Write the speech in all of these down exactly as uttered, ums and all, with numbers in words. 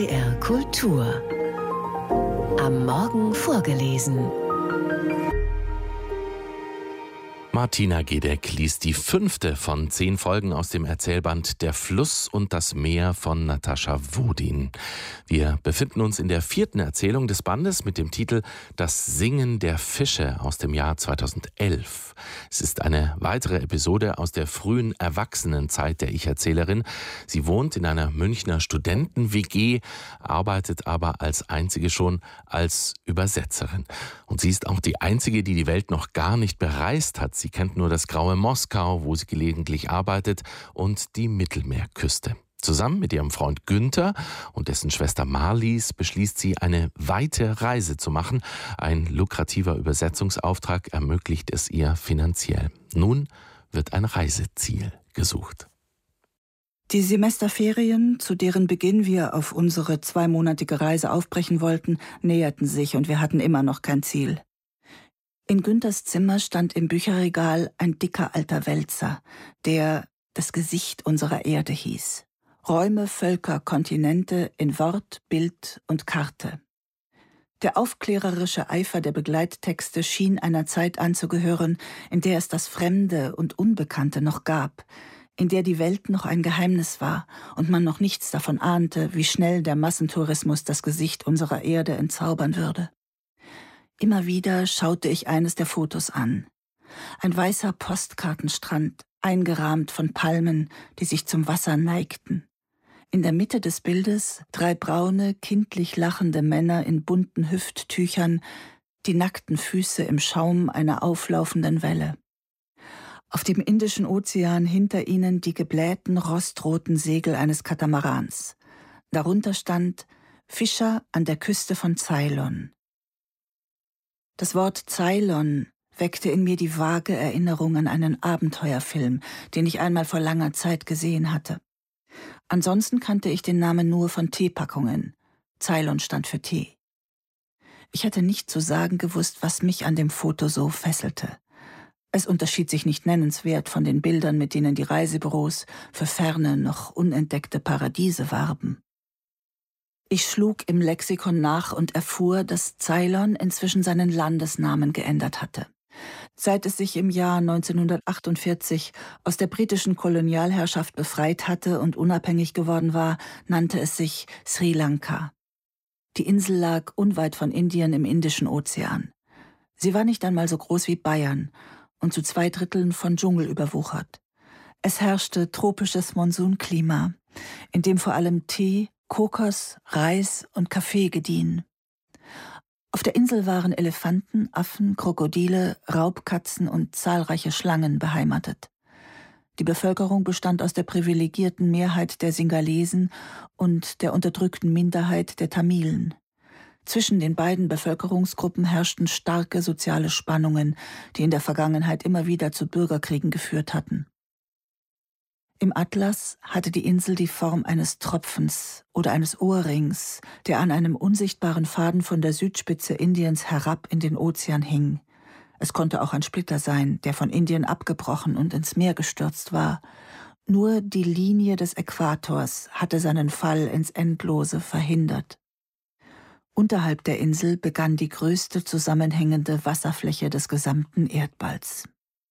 N D R Kultur. Am Morgen vorgelesen. Martina Gedeck liest die fünfte von zehn Folgen aus dem Erzählband Der Fluss und das Meer von Natascha Wodin. Wir befinden uns in der vierten Erzählung des Bandes mit dem Titel Das Singen der Fische aus dem Jahr zweitausendelf. Es ist eine weitere Episode aus der frühen Erwachsenenzeit der Ich-Erzählerin. Sie wohnt in einer Münchner Studenten-W G, arbeitet aber als einzige schon als Übersetzerin. Und sie ist auch die einzige, die die Welt noch gar nicht bereist hat. Sie kennt nur das graue Moskau, wo sie gelegentlich arbeitet, und die Mittelmeerküste. Zusammen mit ihrem Freund Günther und dessen Schwester Marlies beschließt sie, eine weite Reise zu machen. Ein lukrativer Übersetzungsauftrag ermöglicht es ihr finanziell. Nun wird ein Reiseziel gesucht. Die Semesterferien, zu deren Beginn wir auf unsere zweimonatige Reise aufbrechen wollten, näherten sich und wir hatten immer noch kein Ziel. In Günthers Zimmer stand im Bücherregal ein dicker alter Wälzer, der das Gesicht unserer Erde hieß. Räume, Völker, Kontinente in Wort, Bild und Karte. Der aufklärerische Eifer der Begleittexte schien einer Zeit anzugehören, in der es das Fremde und Unbekannte noch gab, in der die Welt noch ein Geheimnis war und man noch nichts davon ahnte, wie schnell der Massentourismus das Gesicht unserer Erde entzaubern würde. Immer wieder schaute ich eines der Fotos an. Ein weißer Postkartenstrand, eingerahmt von Palmen, die sich zum Wasser neigten. In der Mitte des Bildes drei braune, kindlich lachende Männer in bunten Hüfttüchern, die nackten Füße im Schaum einer auflaufenden Welle. Auf dem Indischen Ozean hinter ihnen die geblähten, rostroten Segel eines Katamarans. Darunter stand Fischer an der Küste von Ceylon. Das Wort Ceylon weckte in mir die vage Erinnerung an einen Abenteuerfilm, den ich einmal vor langer Zeit gesehen hatte. Ansonsten kannte ich den Namen nur von Teepackungen. Ceylon stand für Tee. Ich hatte nicht zu sagen gewusst, was mich an dem Foto so fesselte. Es unterschied sich nicht nennenswert von den Bildern, mit denen die Reisebüros für ferne, noch unentdeckte Paradiese warben. Ich schlug im Lexikon nach und erfuhr, dass Ceylon inzwischen seinen Landesnamen geändert hatte. Seit es sich im Jahr neunzehnhundertachtundvierzig aus der britischen Kolonialherrschaft befreit hatte und unabhängig geworden war, nannte es sich Sri Lanka. Die Insel lag unweit von Indien im Indischen Ozean. Sie war nicht einmal so groß wie Bayern und zu zwei Dritteln von Dschungel überwuchert. Es herrschte tropisches Monsunklima, in dem vor allem Tee, Kokos, Reis und Kaffee gediehen. Auf der Insel waren Elefanten, Affen, Krokodile, Raubkatzen und zahlreiche Schlangen beheimatet. Die Bevölkerung bestand aus der privilegierten Mehrheit der Singalesen und der unterdrückten Minderheit der Tamilen. Zwischen den beiden Bevölkerungsgruppen herrschten starke soziale Spannungen, die in der Vergangenheit immer wieder zu Bürgerkriegen geführt hatten. Im Atlas hatte die Insel die Form eines Tropfens oder eines Ohrrings, der an einem unsichtbaren Faden von der Südspitze Indiens herab in den Ozean hing. Es konnte auch ein Splitter sein, der von Indien abgebrochen und ins Meer gestürzt war. Nur die Linie des Äquators hatte seinen Fall ins Endlose verhindert. Unterhalb der Insel begann die größte zusammenhängende Wasserfläche des gesamten Erdballs.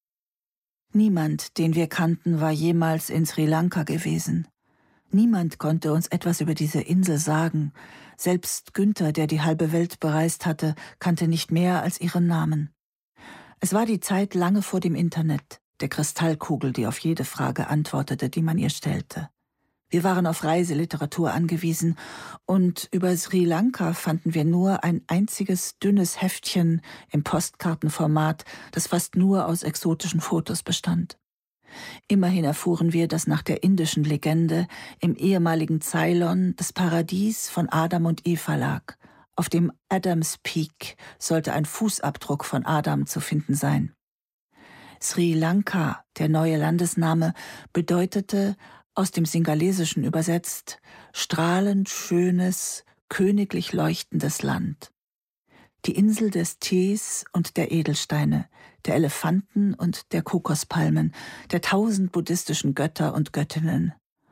Niemand, den wir kannten, war jemals in Sri Lanka gewesen. Niemand konnte uns etwas über diese Insel sagen. Selbst Günther, der die halbe Welt bereist hatte, kannte nicht mehr als ihren Namen. Es war die Zeit lange vor dem Internet, der Kristallkugel, die auf jede Frage antwortete, die man ihr stellte. Wir waren auf Reiseliteratur angewiesen und über Sri Lanka fanden wir nur ein einziges dünnes Heftchen im Postkartenformat, das fast nur aus exotischen Fotos bestand. Immerhin erfuhren wir, dass nach der indischen Legende im ehemaligen Ceylon das Paradies von Adam und Eva lag. Auf dem Adams Peak sollte ein Fußabdruck von Adam zu finden sein. Sri Lanka, der neue Landesname, bedeutete, aus dem Singalesischen übersetzt, strahlend schönes, königlich leuchtendes Land. Die Insel des Tees und der Edelsteine, der Elefanten und der Kokospalmen, der tausend buddhistischen Götter und Göttinnen.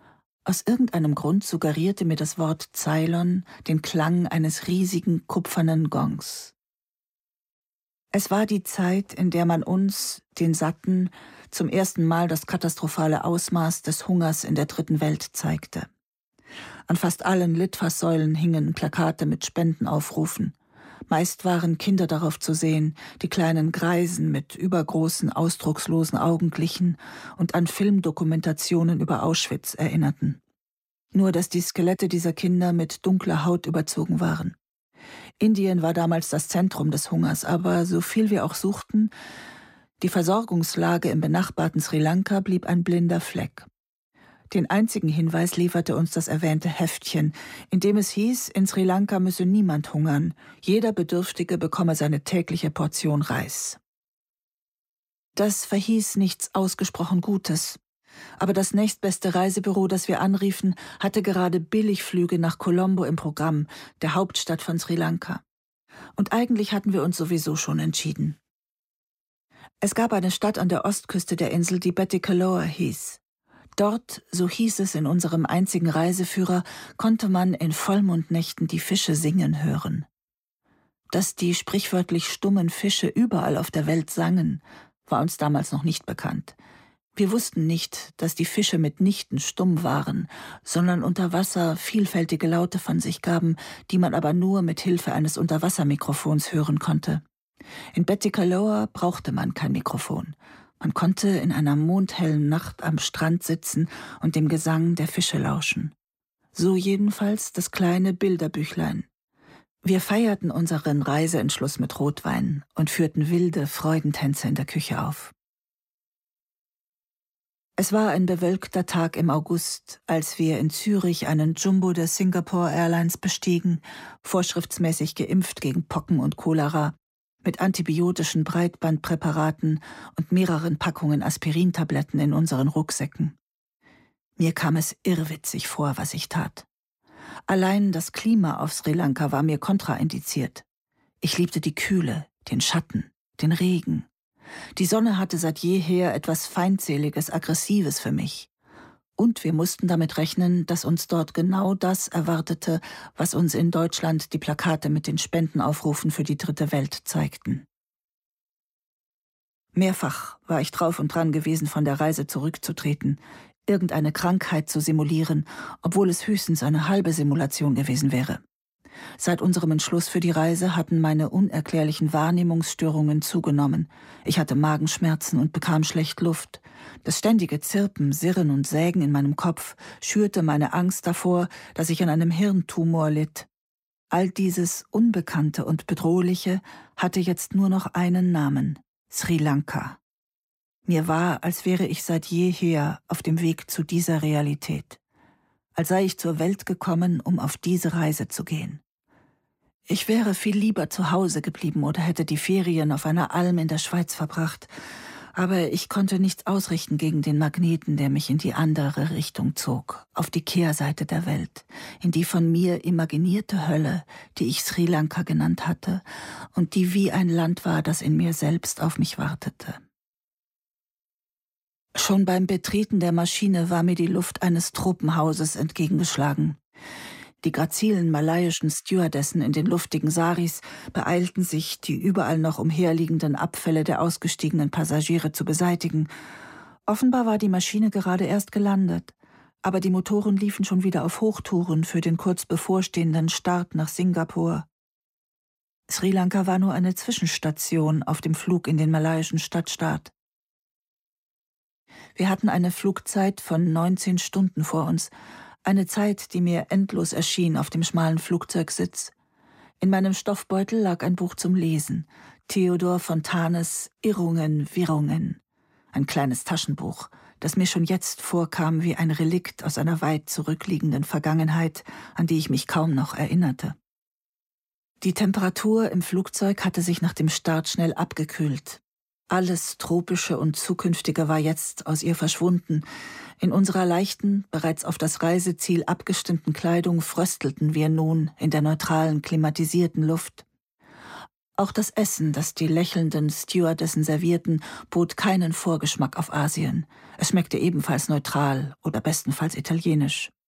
Aus irgendeinem Grund suggerierte mir das Wort Ceylon den Klang eines riesigen kupfernen Gongs. Es war die Zeit, in der man uns, den Satten, zum ersten Mal das katastrophale Ausmaß des Hungers in der dritten Welt zeigte. An fast allen Litfaßsäulen hingen Plakate mit Spendenaufrufen. Meist waren Kinder darauf zu sehen, die kleinen Greisen mit übergroßen, ausdruckslosen Augen glichen und an Filmdokumentationen über Auschwitz erinnerten. Nur dass die Skelette dieser Kinder mit dunkler Haut überzogen waren. Indien war damals das Zentrum des Hungers, aber so viel wir auch suchten, die Versorgungslage im benachbarten Sri Lanka blieb ein blinder Fleck. Den einzigen Hinweis lieferte uns das erwähnte Heftchen, in dem es hieß, in Sri Lanka müsse niemand hungern, jeder Bedürftige bekomme seine tägliche Portion Reis. Das verhieß nichts ausgesprochen Gutes. Aber das nächstbeste Reisebüro, das wir anriefen, hatte gerade Billigflüge nach Colombo im Programm, der Hauptstadt von Sri Lanka. Und eigentlich hatten wir uns sowieso schon entschieden. Es gab eine Stadt an der Ostküste der Insel, die Batticaloa hieß. Dort, so hieß es in unserem einzigen Reiseführer, konnte man in Vollmondnächten die Fische singen hören. Dass die sprichwörtlich stummen Fische überall auf der Welt sangen, war uns damals noch nicht bekannt. Wir wussten nicht, dass die Fische mitnichten stumm waren, sondern unter Wasser vielfältige Laute von sich gaben, die man aber nur mit Hilfe eines Unterwassermikrofons hören konnte. In Batticaloa brauchte man kein Mikrofon. Man konnte in einer mondhellen Nacht am Strand sitzen und dem Gesang der Fische lauschen. So jedenfalls das kleine Bilderbüchlein. Wir feierten unseren Reiseentschluss mit Rotwein und führten wilde Freudentänze in der Küche auf. Es war ein bewölkter Tag im August, als wir in Zürich einen Jumbo der Singapore Airlines bestiegen, vorschriftsmäßig geimpft gegen Pocken und Cholera, mit antibiotischen Breitbandpräparaten und mehreren Packungen Aspirintabletten in unseren Rucksäcken. Mir kam es irrwitzig vor, was ich tat. Allein das Klima auf Sri Lanka war mir kontraindiziert. Ich liebte die Kühle, den Schatten, den Regen. Die Sonne hatte seit jeher etwas Feindseliges, Aggressives für mich. Und wir mussten damit rechnen, dass uns dort genau das erwartete, was uns in Deutschland die Plakate mit den Spendenaufrufen für die dritte Welt zeigten. Mehrfach war ich drauf und dran gewesen, von der Reise zurückzutreten, irgendeine Krankheit zu simulieren, obwohl es höchstens eine halbe Simulation gewesen wäre. Seit unserem Entschluss für die Reise hatten meine unerklärlichen Wahrnehmungsstörungen zugenommen. Ich hatte Magenschmerzen und bekam schlecht Luft. Das ständige Zirpen, Sirren und Sägen in meinem Kopf schürte meine Angst davor, dass ich an einem Hirntumor litt. All dieses Unbekannte und Bedrohliche hatte jetzt nur noch einen Namen: Sri Lanka. Mir war, als wäre ich seit jeher auf dem Weg zu dieser Realität. Als sei ich zur Welt gekommen, um auf diese Reise zu gehen. Ich wäre viel lieber zu Hause geblieben oder hätte die Ferien auf einer Alm in der Schweiz verbracht, aber ich konnte nichts ausrichten gegen den Magneten, der mich in die andere Richtung zog, auf die Kehrseite der Welt, in die von mir imaginierte Hölle, die ich Sri Lanka genannt hatte und die wie ein Land war, das in mir selbst auf mich wartete. Schon beim Betreten der Maschine war mir die Luft eines Tropenhauses entgegengeschlagen. Die grazilen malaiischen Stewardessen in den luftigen Saris beeilten sich, die überall noch umherliegenden Abfälle der ausgestiegenen Passagiere zu beseitigen. Offenbar war die Maschine gerade erst gelandet, aber die Motoren liefen schon wieder auf Hochtouren für den kurz bevorstehenden Start nach Singapur. Sri Lanka war nur eine Zwischenstation auf dem Flug in den malaiischen Stadtstaat. Wir hatten eine Flugzeit von neunzehn Stunden vor uns, eine Zeit, die mir endlos erschien auf dem schmalen Flugzeugsitz. In meinem Stoffbeutel lag ein Buch zum Lesen, Theodor Fontanes Irrungen, Wirrungen. Ein kleines Taschenbuch, das mir schon jetzt vorkam wie ein Relikt aus einer weit zurückliegenden Vergangenheit, an die ich mich kaum noch erinnerte. Die Temperatur im Flugzeug hatte sich nach dem Start schnell abgekühlt. Alles Tropische und Zukünftige war jetzt aus ihr verschwunden. In unserer leichten, bereits auf das Reiseziel abgestimmten Kleidung fröstelten wir nun in der neutralen, klimatisierten Luft. Auch das Essen, das die lächelnden Stewardessen servierten, bot keinen Vorgeschmack auf Asien. Es schmeckte ebenfalls neutral oder bestenfalls italienisch.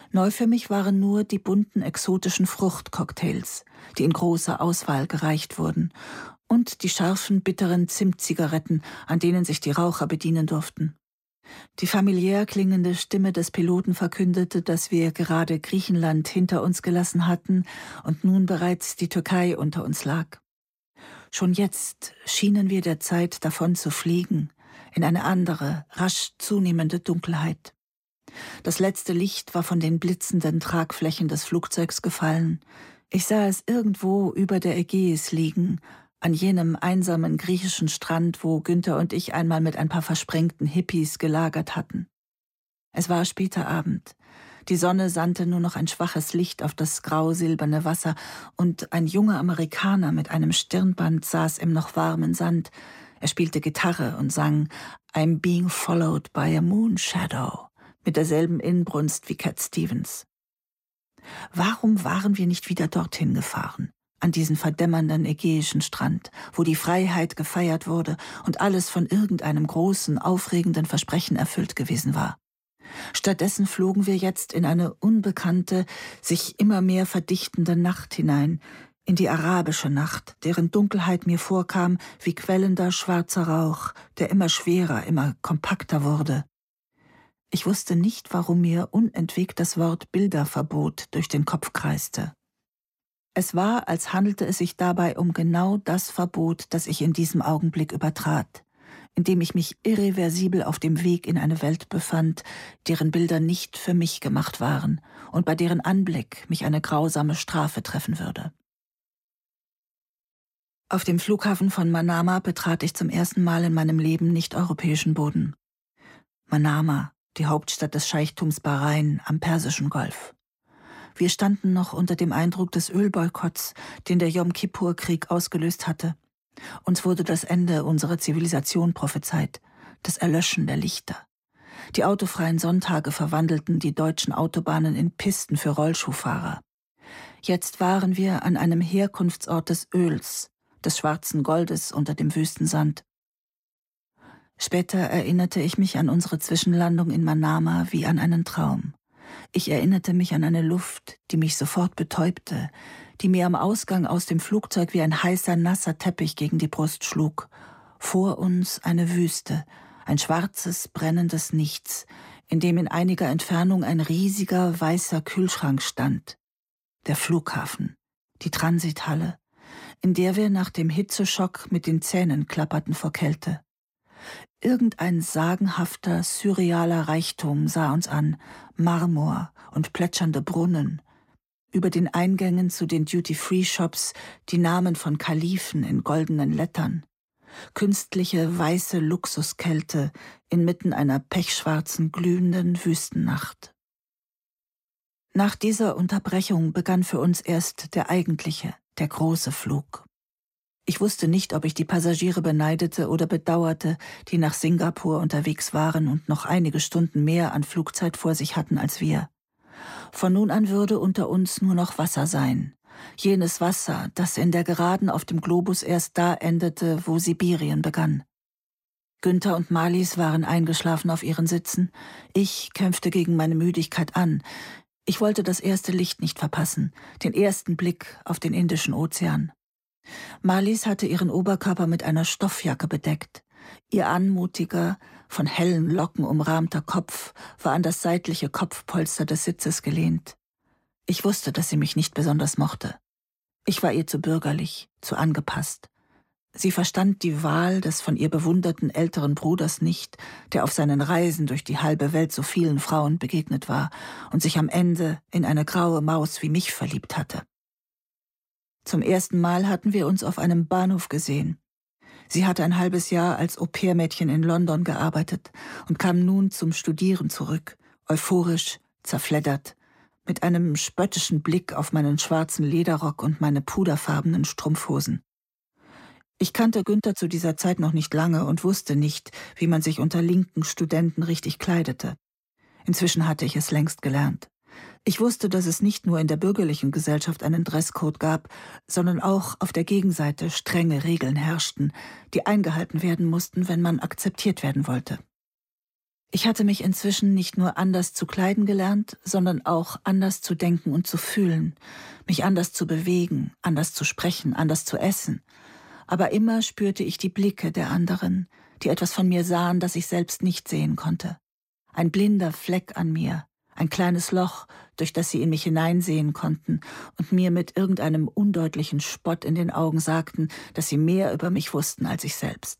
Neu für mich waren nur die bunten exotischen Fruchtcocktails, die in großer Auswahl gereicht wurden, und die scharfen, bitteren Zimtzigaretten, an denen sich die Raucher bedienen durften. Die familiär klingende Stimme des Piloten verkündete, dass wir gerade Griechenland hinter uns gelassen hatten und nun bereits die Türkei unter uns lag. Schon jetzt schienen wir der Zeit davon zu fliegen, in eine andere, rasch zunehmende Dunkelheit. Das letzte Licht war von den blitzenden Tragflächen des Flugzeugs gefallen. Ich sah es irgendwo über der Ägäis liegen, an jenem einsamen griechischen Strand, wo Günther und ich einmal mit ein paar versprengten Hippies gelagert hatten. Es war später Abend. Die Sonne sandte nur noch ein schwaches Licht auf das grau-silberne Wasser, und ein junger Amerikaner mit einem Stirnband saß im noch warmen Sand. Er spielte Gitarre und sang "I'm being followed by a moon shadow" mit derselben Inbrunst wie Cat Stevens. Warum waren wir nicht wieder dorthin gefahren, an diesen verdämmernden ägäischen Strand, wo die Freiheit gefeiert wurde und alles von irgendeinem großen, aufregenden Versprechen erfüllt gewesen war? Stattdessen flogen wir jetzt in eine unbekannte, sich immer mehr verdichtende Nacht hinein, in die arabische Nacht, deren Dunkelheit mir vorkam wie quellender schwarzer Rauch, der immer schwerer, immer kompakter wurde. Ich wusste nicht, warum mir unentwegt das Wort Bilderverbot durch den Kopf kreiste. Es war, als handelte es sich dabei um genau das Verbot, das ich in diesem Augenblick übertrat, indem ich mich irreversibel auf dem Weg in eine Welt befand, deren Bilder nicht für mich gemacht waren und bei deren Anblick mich eine grausame Strafe treffen würde. Auf dem Flughafen von Manama betrat ich zum ersten Mal in meinem Leben nicht-europäischen Boden. Manama, die Hauptstadt des Scheichtums Bahrain am Persischen Golf. Wir standen noch unter dem Eindruck des Ölboykotts, den der Jom-Kippur-Krieg ausgelöst hatte. Uns wurde das Ende unserer Zivilisation prophezeit, das Erlöschen der Lichter. Die autofreien Sonntage verwandelten die deutschen Autobahnen in Pisten für Rollschuhfahrer. Jetzt waren wir an einem Herkunftsort des Öls, des schwarzen Goldes unter dem Wüstensand. Später erinnerte ich mich an unsere Zwischenlandung in Manama wie an einen Traum. Ich erinnerte mich an eine Luft, die mich sofort betäubte, die mir am Ausgang aus dem Flugzeug wie ein heißer, nasser Teppich gegen die Brust schlug. Vor uns eine Wüste, ein schwarzes, brennendes Nichts, in dem in einiger Entfernung ein riesiger, weißer Kühlschrank stand. Der Flughafen, die Transithalle, in der wir nach dem Hitzeschock mit den Zähnen klapperten vor Kälte. Irgendein sagenhafter, surrealer Reichtum sah uns an, Marmor und plätschernde Brunnen. Über den Eingängen zu den Duty-Free-Shops die Namen von Kalifen in goldenen Lettern. Künstliche, weiße Luxuskälte inmitten einer pechschwarzen, glühenden Wüstennacht. Nach dieser Unterbrechung begann für uns erst der eigentliche, der große Flug. Ich wusste nicht, ob ich die Passagiere beneidete oder bedauerte, die nach Singapur unterwegs waren und noch einige Stunden mehr an Flugzeit vor sich hatten als wir. Von nun an würde unter uns nur noch Wasser sein. Jenes Wasser, das in der Geraden auf dem Globus erst da endete, wo Sibirien begann. Günther und Marlies waren eingeschlafen auf ihren Sitzen. Ich kämpfte gegen meine Müdigkeit an. Ich wollte das erste Licht nicht verpassen, den ersten Blick auf den Indischen Ozean. Marlies hatte ihren Oberkörper mit einer Stoffjacke bedeckt. Ihr anmutiger, von hellen Locken umrahmter Kopf war an das seitliche Kopfpolster des Sitzes gelehnt. Ich wusste, dass sie mich nicht besonders mochte. Ich war ihr zu bürgerlich, zu angepasst. Sie verstand die Wahl des von ihr bewunderten älteren Bruders nicht, der auf seinen Reisen durch die halbe Welt so vielen Frauen begegnet war und sich am Ende in eine graue Maus wie mich verliebt hatte. Zum ersten Mal hatten wir uns auf einem Bahnhof gesehen. Sie hatte ein halbes Jahr als Au-pair-Mädchen in London gearbeitet und kam nun zum Studieren zurück, euphorisch, zerfleddert, mit einem spöttischen Blick auf meinen schwarzen Lederrock und meine puderfarbenen Strumpfhosen. Ich kannte Günther zu dieser Zeit noch nicht lange und wusste nicht, wie man sich unter linken Studenten richtig kleidete. Inzwischen hatte ich es längst gelernt. Ich wusste, dass es nicht nur in der bürgerlichen Gesellschaft einen Dresscode gab, sondern auch auf der Gegenseite strenge Regeln herrschten, die eingehalten werden mussten, wenn man akzeptiert werden wollte. Ich hatte mich inzwischen nicht nur anders zu kleiden gelernt, sondern auch anders zu denken und zu fühlen, mich anders zu bewegen, anders zu sprechen, anders zu essen. Aber immer spürte ich die Blicke der anderen, die etwas von mir sahen, das ich selbst nicht sehen konnte. Ein blinder Fleck an mir, ein kleines Loch, durch das sie in mich hineinsehen konnten und mir mit irgendeinem undeutlichen Spott in den Augen sagten, dass sie mehr über mich wussten als ich selbst.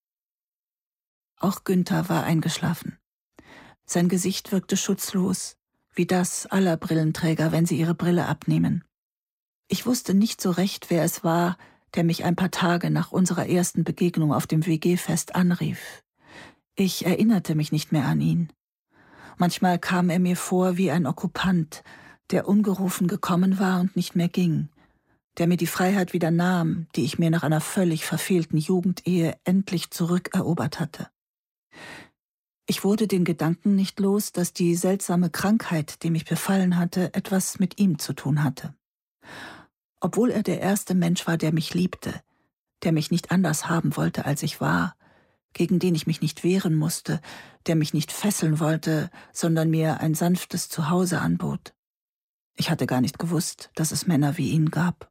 Auch Günther war eingeschlafen. Sein Gesicht wirkte schutzlos, wie das aller Brillenträger, wenn sie ihre Brille abnehmen. Ich wusste nicht so recht, wer es war, der mich ein paar Tage nach unserer ersten Begegnung auf dem W G-Fest anrief. Ich erinnerte mich nicht mehr an ihn. Manchmal kam er mir vor wie ein Okkupant, der ungerufen gekommen war und nicht mehr ging, der mir die Freiheit wieder nahm, die ich mir nach einer völlig verfehlten Jugendehe endlich zurückerobert hatte. Ich wurde den Gedanken nicht los, dass die seltsame Krankheit, die mich befallen hatte, etwas mit ihm zu tun hatte. Obwohl er der erste Mensch war, der mich liebte, der mich nicht anders haben wollte, als ich war, gegen den ich mich nicht wehren musste, der mich nicht fesseln wollte, sondern mir ein sanftes Zuhause anbot. Ich hatte gar nicht gewusst, dass es Männer wie ihn gab.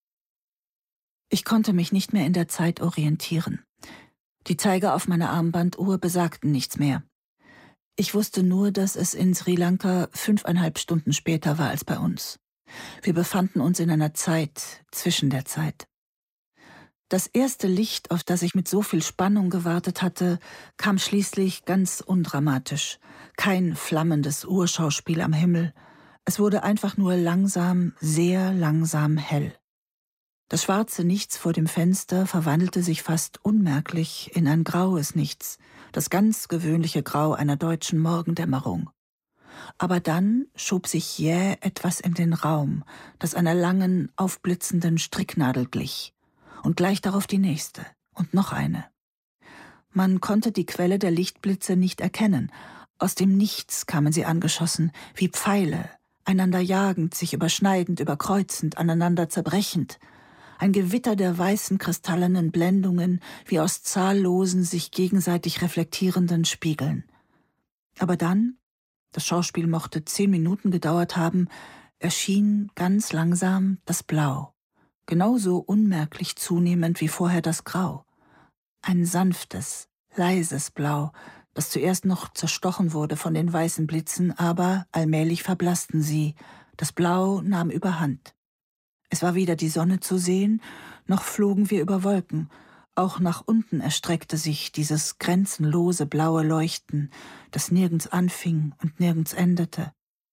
Ich konnte mich nicht mehr in der Zeit orientieren. Die Zeiger auf meiner Armbanduhr besagten nichts mehr. Ich wusste nur, dass es in Sri Lanka fünfeinhalb Stunden später war als bei uns. Wir befanden uns in einer Zeit zwischen der Zeit. Das erste Licht, auf das ich mit so viel Spannung gewartet hatte, kam schließlich ganz undramatisch. Kein flammendes Urschauspiel am Himmel. Es wurde einfach nur langsam, sehr langsam hell. Das schwarze Nichts vor dem Fenster verwandelte sich fast unmerklich in ein graues Nichts, das ganz gewöhnliche Grau einer deutschen Morgendämmerung. Aber dann schob sich jäh etwas in den Raum, das einer langen, aufblitzenden Stricknadel glich. Und gleich darauf die nächste und noch eine. Man konnte die Quelle der Lichtblitze nicht erkennen. Aus dem Nichts kamen sie angeschossen, wie Pfeile, einander jagend, sich überschneidend, überkreuzend, aneinander zerbrechend. Ein Gewitter der weißen kristallenen Blendungen, wie aus zahllosen, sich gegenseitig reflektierenden Spiegeln. Aber dann, das Schauspiel mochte zehn Minuten gedauert haben, erschien ganz langsam das Blau, genauso unmerklich zunehmend wie vorher das Grau. Ein sanftes, leises Blau, das zuerst noch zerstochen wurde von den weißen Blitzen, aber allmählich verblassten sie. Das Blau nahm überhand. Es war weder die Sonne zu sehen, noch flogen wir über Wolken. Auch nach unten erstreckte sich dieses grenzenlose blaue Leuchten, das nirgends anfing und nirgends endete.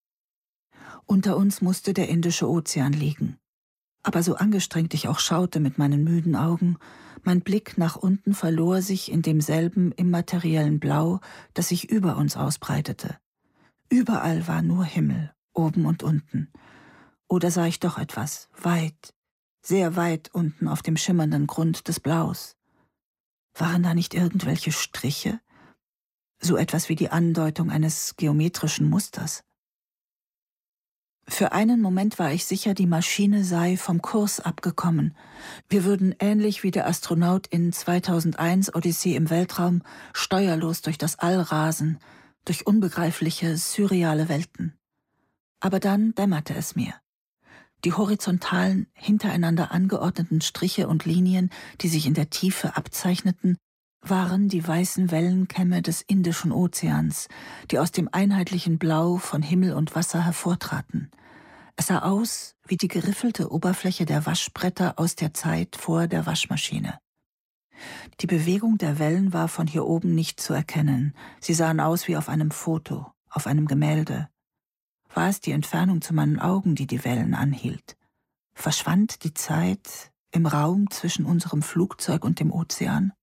Unter uns musste der Indische Ozean liegen. Aber so angestrengt ich auch schaute mit meinen müden Augen, mein Blick nach unten verlor sich in demselben immateriellen Blau, das sich über uns ausbreitete. Überall war nur Himmel, oben und unten. Oder sah ich doch etwas, weit, sehr weit unten auf dem schimmernden Grund des Blaus? Waren da nicht irgendwelche Striche? So etwas wie die Andeutung eines geometrischen Musters? Für einen Moment war ich sicher, die Maschine sei vom Kurs abgekommen. Wir würden ähnlich wie der Astronaut in zweitausendeins Odyssee im Weltraum steuerlos durch das All rasen, durch unbegreifliche, surreale Welten. Aber dann dämmerte es mir. Die horizontalen, hintereinander angeordneten Striche und Linien, die sich in der Tiefe abzeichneten, waren die weißen Wellenkämme des Indischen Ozeans, die aus dem einheitlichen Blau von Himmel und Wasser hervortraten. Es sah aus wie die geriffelte Oberfläche der Waschbretter aus der Zeit vor der Waschmaschine. Die Bewegung der Wellen war von hier oben nicht zu erkennen. Sie sahen aus wie auf einem Foto, auf einem Gemälde. War es die Entfernung zu meinen Augen, die die Wellen anhielt? Verschwand die Zeit im Raum zwischen unserem Flugzeug und dem Ozean?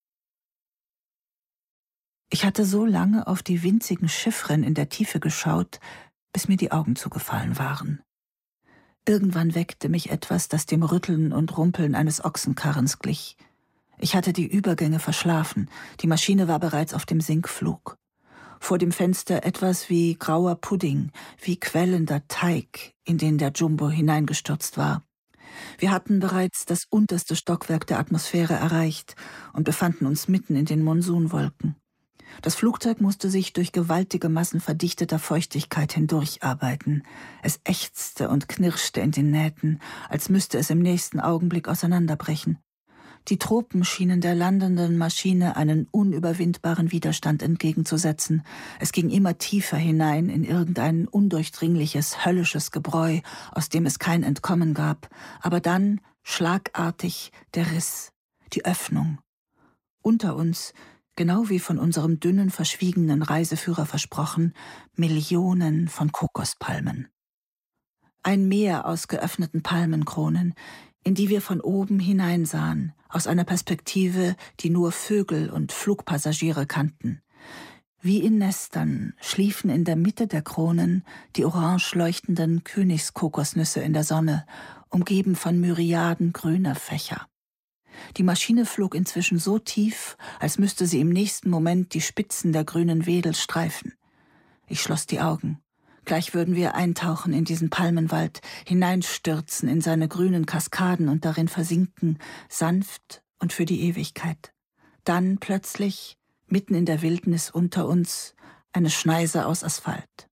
Ich hatte so lange auf die winzigen Chiffren in der Tiefe geschaut, bis mir die Augen zugefallen waren. Irgendwann weckte mich etwas, das dem Rütteln und Rumpeln eines Ochsenkarrens glich. Ich hatte die Übergänge verschlafen, die Maschine war bereits auf dem Sinkflug. Vor dem Fenster etwas wie grauer Pudding, wie quellender Teig, in den der Jumbo hineingestürzt war. Wir hatten bereits das unterste Stockwerk der Atmosphäre erreicht und befanden uns mitten in den Monsunwolken. Das Flugzeug musste sich durch gewaltige Massen verdichteter Feuchtigkeit hindurcharbeiten. Es ächzte und knirschte in den Nähten, als müsste es im nächsten Augenblick auseinanderbrechen. Die Tropen schienen der landenden Maschine einen unüberwindbaren Widerstand entgegenzusetzen. Es ging immer tiefer hinein in irgendein undurchdringliches, höllisches Gebräu, aus dem es kein Entkommen gab. Aber dann, schlagartig, der Riss, die Öffnung. Unter uns, genau wie von unserem dünnen, verschwiegenen Reiseführer versprochen, Millionen von Kokospalmen. Ein Meer aus geöffneten Palmenkronen, in die wir von oben hineinsahen, aus einer Perspektive, die nur Vögel und Flugpassagiere kannten. Wie in Nestern schliefen in der Mitte der Kronen die orange leuchtenden Königskokosnüsse in der Sonne, umgeben von Myriaden grüner Fächer. Die Maschine flog inzwischen so tief, als müsste sie im nächsten Moment die Spitzen der grünen Wedel streifen. Ich schloss die Augen. Gleich würden wir eintauchen in diesen Palmenwald, hineinstürzen in seine grünen Kaskaden und darin versinken, sanft und für die Ewigkeit. Dann plötzlich, mitten in der Wildnis unter uns, eine Schneise aus Asphalt.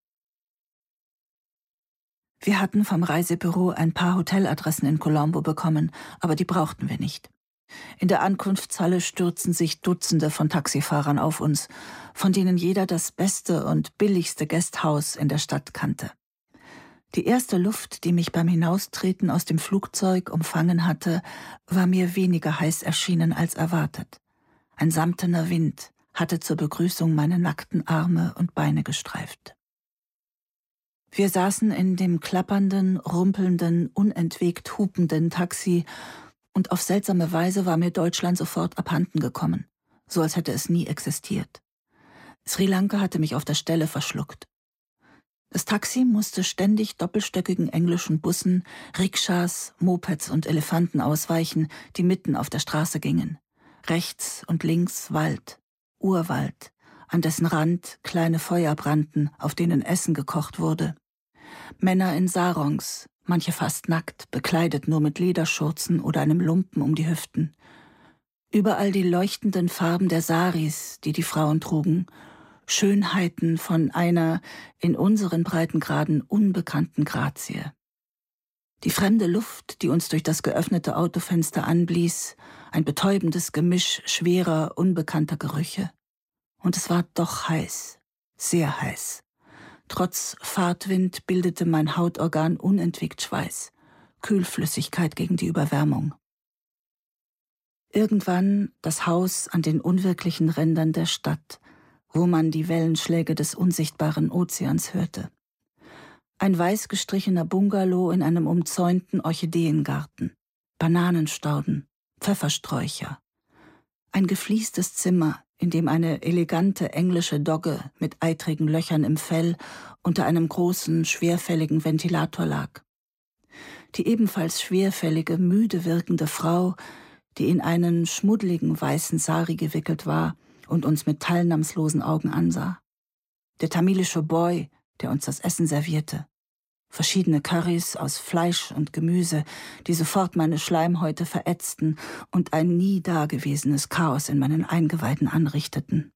Wir hatten vom Reisebüro ein paar Hoteladressen in Colombo bekommen, aber die brauchten wir nicht. In der Ankunftshalle stürzten sich Dutzende von Taxifahrern auf uns, von denen jeder das beste und billigste Gasthaus in der Stadt kannte. Die erste Luft, die mich beim Hinaustreten aus dem Flugzeug umfangen hatte, war mir weniger heiß erschienen als erwartet. Ein samtener Wind hatte zur Begrüßung meine nackten Arme und Beine gestreift. Wir saßen in dem klappernden, rumpelnden, unentwegt hupenden Taxi, und auf seltsame Weise war mir Deutschland sofort abhanden gekommen, so als hätte es nie existiert. Sri Lanka hatte mich auf der Stelle verschluckt. Das Taxi musste ständig doppelstöckigen englischen Bussen, Rikschas, Mopeds und Elefanten ausweichen, die mitten auf der Straße gingen. Rechts und links Wald, Urwald, an dessen Rand kleine Feuer brannten, auf denen Essen gekocht wurde. Männer in Sarongs, manche fast nackt, bekleidet nur mit Lederschurzen oder einem Lumpen um die Hüften. Überall die leuchtenden Farben der Saris, die die Frauen trugen, Schönheiten von einer in unseren Breitengraden unbekannten Grazie. Die fremde Luft, die uns durch das geöffnete Autofenster anblies, ein betäubendes Gemisch schwerer, unbekannter Gerüche. Und es war doch heiß, sehr heiß. Trotz Fahrtwind bildete mein Hautorgan unentwegt Schweiß, Kühlflüssigkeit gegen die Überwärmung. Irgendwann das Haus an den unwirklichen Rändern der Stadt, wo man die Wellenschläge des unsichtbaren Ozeans hörte. Ein weiß gestrichener Bungalow in einem umzäunten Orchideengarten, Bananenstauden, Pfeffersträucher. Ein gefliestes Zimmer, in dem eine elegante englische Dogge mit eitrigen Löchern im Fell unter einem großen, schwerfälligen Ventilator lag. Die ebenfalls schwerfällige, müde wirkende Frau, die in einen schmuddeligen weißen Sari gewickelt war und uns mit teilnahmslosen Augen ansah. Der tamilische Boy, der uns das Essen servierte. Verschiedene Currys aus Fleisch und Gemüse, die sofort meine Schleimhäute verätzten und ein nie dagewesenes Chaos in meinen Eingeweiden anrichteten.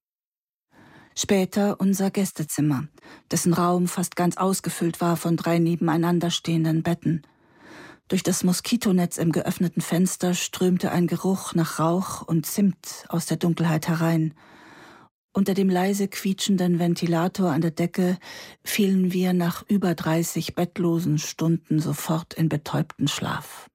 Später unser Gästezimmer, dessen Raum fast ganz ausgefüllt war von drei nebeneinander stehenden Betten. Durch das Moskitonetz im geöffneten Fenster strömte ein Geruch nach Rauch und Zimt aus der Dunkelheit herein. Unter dem leise quietschenden Ventilator an der Decke fielen wir nach über dreißig bettlosen Stunden sofort in betäubten Schlaf.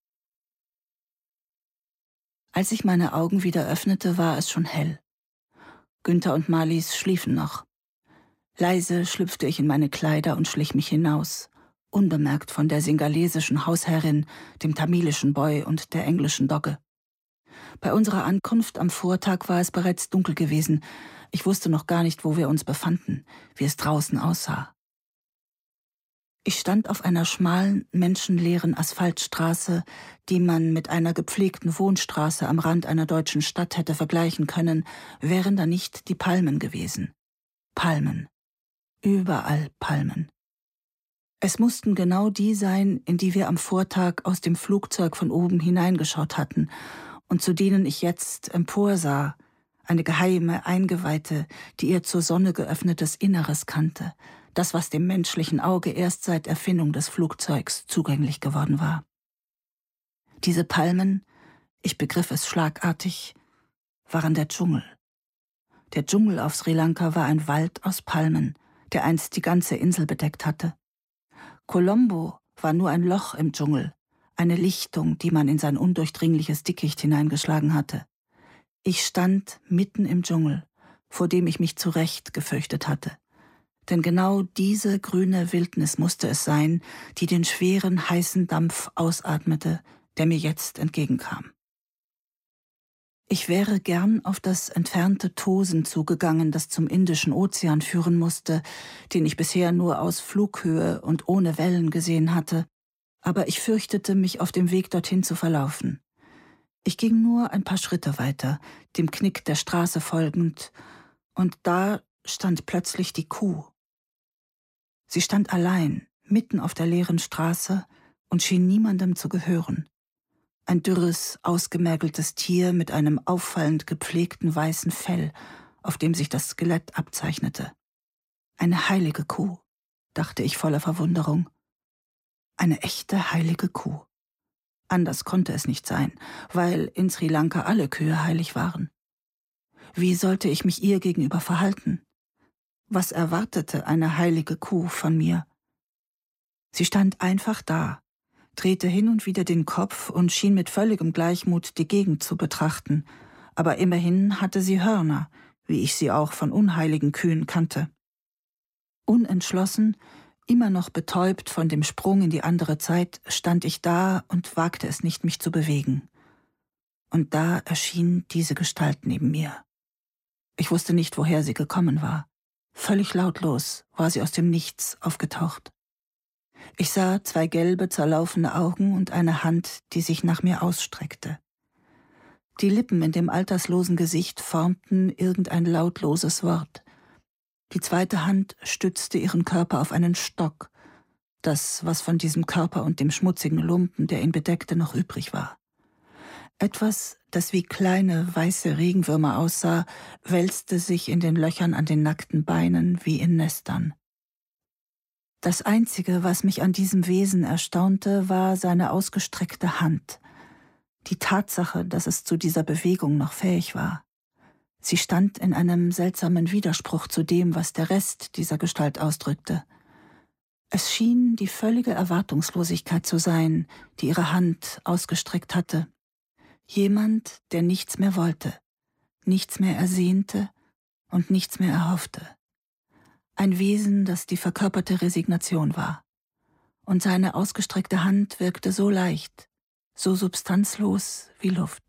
Als ich meine Augen wieder öffnete, war es schon hell. Günther und Marlies schliefen noch. Leise schlüpfte ich in meine Kleider und schlich mich hinaus, unbemerkt von der singalesischen Hausherrin, dem tamilischen Boy und der englischen Dogge. Bei unserer Ankunft am Vortag war es bereits dunkel gewesen. Ich wusste noch gar nicht, wo wir uns befanden, wie es draußen aussah. Ich stand auf einer schmalen, menschenleeren Asphaltstraße, die man mit einer gepflegten Wohnstraße am Rand einer deutschen Stadt hätte vergleichen können, wären da nicht die Palmen gewesen. Palmen. Überall Palmen. Es mussten genau die sein, in die wir am Vortag aus dem Flugzeug von oben hineingeschaut hatten und zu denen ich jetzt emporsah, eine geheime Eingeweihte, die ihr zur Sonne geöffnetes Inneres kannte, das, was dem menschlichen Auge erst seit Erfindung des Flugzeugs zugänglich geworden war. Diese Palmen, ich begriff es schlagartig, waren der Dschungel. Der Dschungel auf Sri Lanka war ein Wald aus Palmen, der einst die ganze Insel bedeckt hatte. Colombo war nur ein Loch im Dschungel, eine Lichtung, die man in sein undurchdringliches Dickicht hineingeschlagen hatte. Ich stand mitten im Dschungel, vor dem ich mich zu Recht gefürchtet hatte. Denn genau diese grüne Wildnis musste es sein, die den schweren, heißen Dampf ausatmete, der mir jetzt entgegenkam. Ich wäre gern auf das entfernte Tosen zugegangen, das zum Indischen Ozean führen musste, den ich bisher nur aus Flughöhe und ohne Wellen gesehen hatte, aber ich fürchtete, mich auf dem Weg dorthin zu verlaufen. Ich ging nur ein paar Schritte weiter, dem Knick der Straße folgend, und da stand plötzlich die Kuh. Sie stand allein, mitten auf der leeren Straße und schien niemandem zu gehören. Ein dürres, ausgemergeltes Tier mit einem auffallend gepflegten weißen Fell, auf dem sich das Skelett abzeichnete. Eine heilige Kuh, dachte ich voller Verwunderung. Eine echte heilige Kuh. Anders konnte es nicht sein, weil in Sri Lanka alle Kühe heilig waren. Wie sollte ich mich ihr gegenüber verhalten? Was erwartete eine heilige Kuh von mir? Sie stand einfach da, drehte hin und wieder den Kopf und schien mit völligem Gleichmut die Gegend zu betrachten, aber immerhin hatte sie Hörner, wie ich sie auch von unheiligen Kühen kannte. Unentschlossen, immer noch betäubt von dem Sprung in die andere Zeit, stand ich da und wagte es nicht, mich zu bewegen. Und da erschien diese Gestalt neben mir. Ich wusste nicht, woher sie gekommen war. Völlig lautlos war sie aus dem Nichts aufgetaucht. Ich sah zwei gelbe, zerlaufene Augen und eine Hand, die sich nach mir ausstreckte. Die Lippen in dem alterslosen Gesicht formten irgendein lautloses Wort. Die zweite Hand stützte ihren Körper auf einen Stock, das, was von diesem Körper und dem schmutzigen Lumpen, der ihn bedeckte, noch übrig war. Etwas, das wie kleine, weiße Regenwürmer aussah, wälzte sich in den Löchern an den nackten Beinen wie in Nestern. Das Einzige, was mich an diesem Wesen erstaunte, war seine ausgestreckte Hand. Die Tatsache, dass es zu dieser Bewegung noch fähig war. Sie stand in einem seltsamen Widerspruch zu dem, was der Rest dieser Gestalt ausdrückte. Es schien die völlige Erwartungslosigkeit zu sein, die ihre Hand ausgestreckt hatte. Jemand, der nichts mehr wollte, nichts mehr ersehnte und nichts mehr erhoffte. Ein Wesen, das die verkörperte Resignation war. Und seine ausgestreckte Hand wirkte so leicht, so substanzlos wie Luft.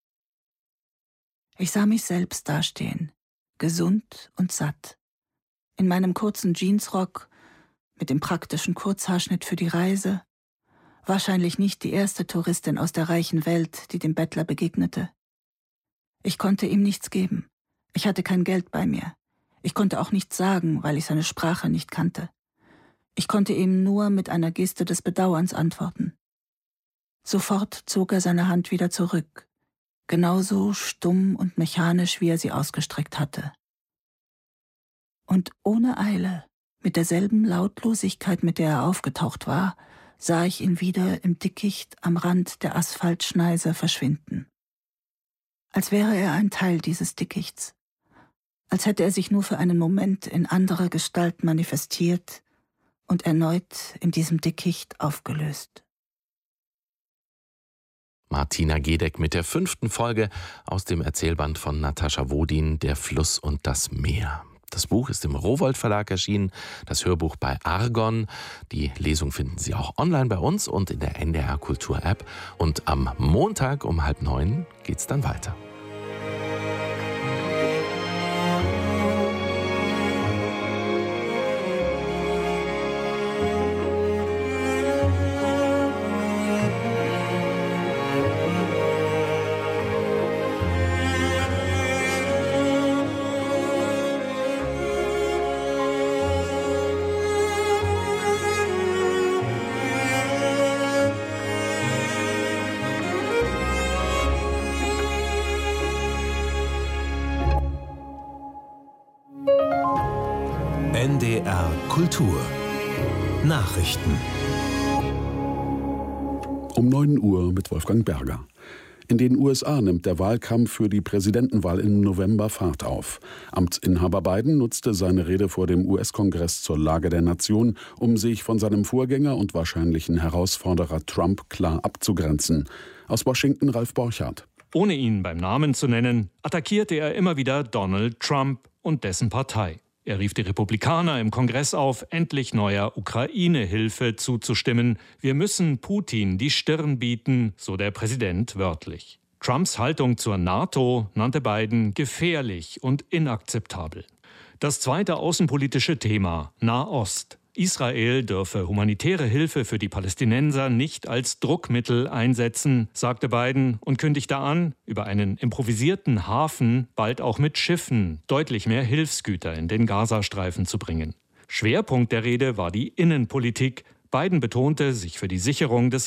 Ich sah mich selbst dastehen, gesund und satt, in meinem kurzen Jeansrock, mit dem praktischen Kurzhaarschnitt für die Reise, wahrscheinlich nicht die erste Touristin aus der reichen Welt, die dem Bettler begegnete. Ich konnte ihm nichts geben, ich hatte kein Geld bei mir, ich konnte auch nichts sagen, weil ich seine Sprache nicht kannte. Ich konnte ihm nur mit einer Geste des Bedauerns antworten. Sofort zog er seine Hand wieder zurück, genauso stumm und mechanisch, wie er sie ausgestreckt hatte. Und ohne Eile, mit derselben Lautlosigkeit, mit der er aufgetaucht war, sah ich ihn wieder im Dickicht am Rand der Asphaltschneise verschwinden. Als wäre er ein Teil dieses Dickichts, als hätte er sich nur für einen Moment in anderer Gestalt manifestiert und erneut in diesem Dickicht aufgelöst. Martina Gedeck mit der fünften Folge aus dem Erzählband von Natascha Wodin, Der Fluss und das Meer. Das Buch ist im Rowohlt Verlag erschienen, das Hörbuch bei Argon. Die Lesung finden Sie auch online bei uns und in der N D R Kultur App. Und am Montag um halb neun geht's dann weiter. D R Kultur Nachrichten um neun Uhr mit Wolfgang Berger. In den U S A nimmt der Wahlkampf für die Präsidentenwahl im November Fahrt auf. Amtsinhaber Biden nutzte seine Rede vor dem U S-Kongress zur Lage der Nation, um sich von seinem Vorgänger und wahrscheinlichen Herausforderer Trump klar abzugrenzen. Aus Washington Ralf Borchardt. Ohne ihn beim Namen zu nennen, attackierte er immer wieder Donald Trump und dessen Partei. Er rief die Republikaner im Kongress auf, endlich neuer Ukraine-Hilfe zuzustimmen. Wir müssen Putin die Stirn bieten, so der Präsident wörtlich. Trumps Haltung zur NATO nannte Biden gefährlich und inakzeptabel. Das zweite außenpolitische Thema: Nahost. Israel dürfe humanitäre Hilfe für die Palästinenser nicht als Druckmittel einsetzen, sagte Biden und kündigte an, über einen improvisierten Hafen bald auch mit Schiffen deutlich mehr Hilfsgüter in den Gazastreifen zu bringen. Schwerpunkt der Rede war die Innenpolitik. Biden betonte, sich für die Sicherung des